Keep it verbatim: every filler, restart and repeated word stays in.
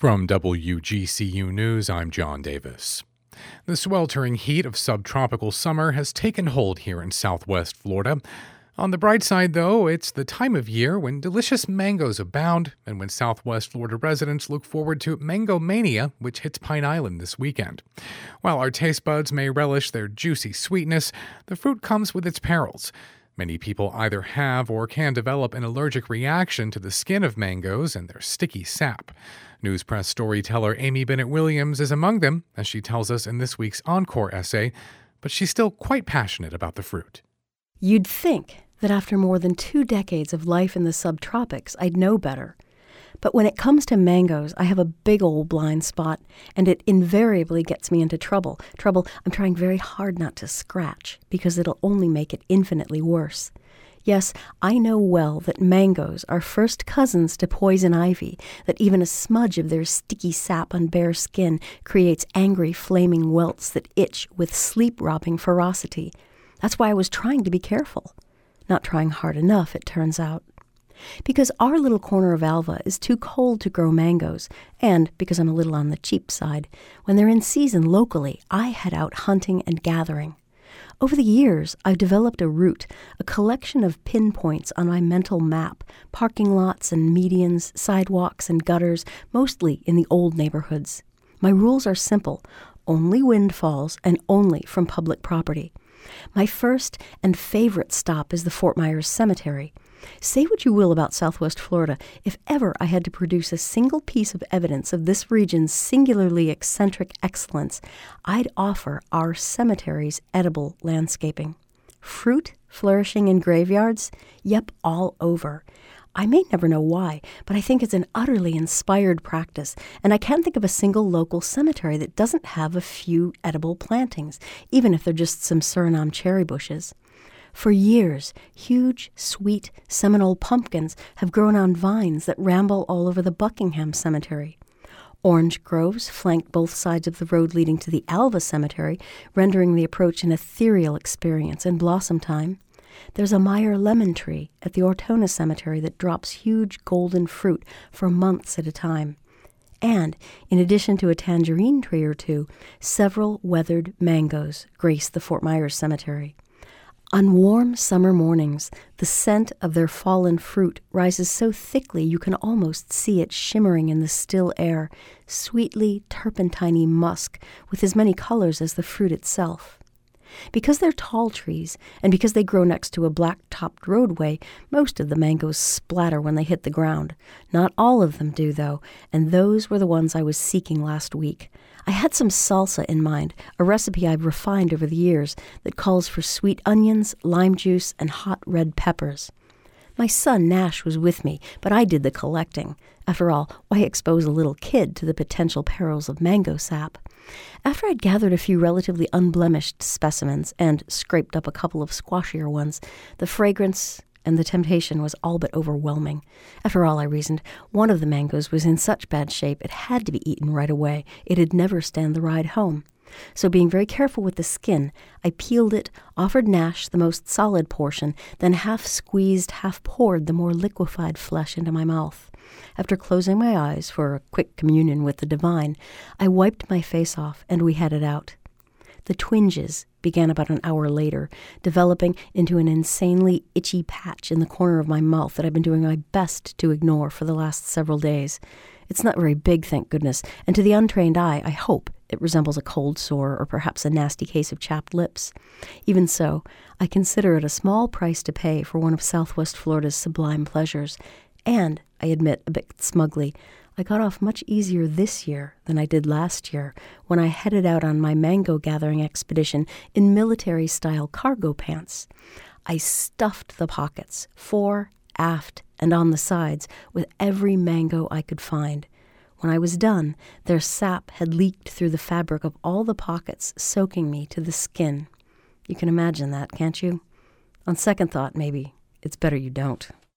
From W G C U News, I'm John Davis. The sweltering heat of subtropical summer has taken hold here in southwest Florida. On the bright side, though, it's the time of year when delicious mangoes abound and when southwest Florida residents look forward to Mango Mania, which hits Pine Island this weekend. While our taste buds may relish their juicy sweetness, the fruit comes with its perils. Many people either have or can develop an allergic reaction to the skin of mangoes and their sticky sap. News Press storyteller Amy Bennett Williams is among them, as she tells us in this week's Encore essay, but she's still quite passionate about the fruit. You'd think that after more than two decades of life in the subtropics, I'd know better. But when it comes to mangoes, I have a big old blind spot, and it invariably gets me into trouble. Trouble I'm trying very hard not to scratch, because it'll only make it infinitely worse. Yes, I know well that mangoes are first cousins to poison ivy, that even a smudge of their sticky sap on bare skin creates angry, flaming welts that itch with sleep-robbing ferocity. That's why I was trying to be careful. Not trying hard enough, it turns out. Because our little corner of Alva is too cold to grow mangoes, and because I'm a little on the cheap side, when they're in season locally, I head out hunting and gathering. Over the years, I've developed a route, a collection of pinpoints on my mental map, parking lots and medians, sidewalks and gutters, mostly in the old neighborhoods. My rules are simple: only windfalls and only from public property. My first and favorite stop is the Fort Myers Cemetery. Say what you will about Southwest Florida, if ever I had to produce a single piece of evidence of this region's singularly eccentric excellence, I'd offer our cemetery's edible landscaping. Fruit flourishing in graveyards? Yep, all over. I may never know why, but I think it's an utterly inspired practice, and I can't think of a single local cemetery that doesn't have a few edible plantings, even if they're just some Suriname cherry bushes. For years, huge, sweet Seminole pumpkins have grown on vines that ramble all over the Buckingham Cemetery. Orange groves flank both sides of the road leading to the Alva Cemetery, rendering the approach an ethereal experience in blossom time. There's a Meyer lemon tree at the Ortona Cemetery that drops huge golden fruit for months at a time. And, in addition to a tangerine tree or two, several weathered mangoes grace the Fort Myers Cemetery. On warm summer mornings, the scent of their fallen fruit rises so thickly you can almost see it shimmering in the still air, sweetly turpentiny musk with as many colors as the fruit itself. Because they're tall trees, and because they grow next to a black-topped roadway, most of the mangoes splatter when they hit the ground. Not all of them do, though, and those were the ones I was seeking last week. I had some salsa in mind, a recipe I've refined over the years that calls for sweet onions, lime juice, and hot red peppers. My son Nash was with me, but I did the collecting. After all, why expose a little kid to the potential perils of mango sap? After I'd gathered a few relatively unblemished specimens and scraped up a couple of squashier ones, the fragrance and the temptation was all but overwhelming. After all, I reasoned, one of the mangoes was in such bad shape it had to be eaten right away. It'd never stand the ride home. So being very careful with the skin, I peeled it, offered Nash the most solid portion, then half squeezed, half poured the more liquefied flesh into my mouth. After closing my eyes for a quick communion with the divine, I wiped my face off and we headed out. The twinges began about an hour later, developing into an insanely itchy patch in the corner of my mouth that I've been doing my best to ignore for the last several days. It's not very big, thank goodness, and to the untrained eye, I hope it resembles a cold sore or perhaps a nasty case of chapped lips. Even so, I consider it a small price to pay for one of Southwest Florida's sublime pleasures, and, I admit a bit smugly, I got off much easier this year than I did last year when I headed out on my mango gathering expedition in military-style cargo pants. I stuffed the pockets, fore, aft, and on the sides, with every mango I could find. When I was done, their sap had leaked through the fabric of all the pockets, soaking me to the skin. You can imagine that, can't you? On second thought, maybe it's better you don't.